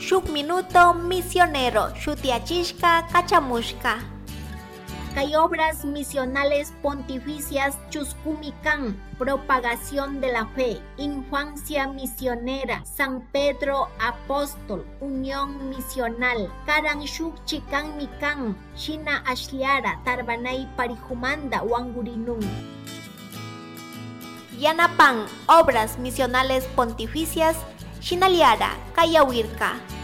shuk minuto misionero shutiachishka kachamushka. Kay obras misionales pontificias chuskumikan, propagación de la fe, infancia misionera, San Pedro Apóstol, unión misional, karan shuk chikan mikan, shina ashliara, tarbanay parijumanda wangurinun. Yanapan, obras misionales pontificias, shinaliara, kayawirka.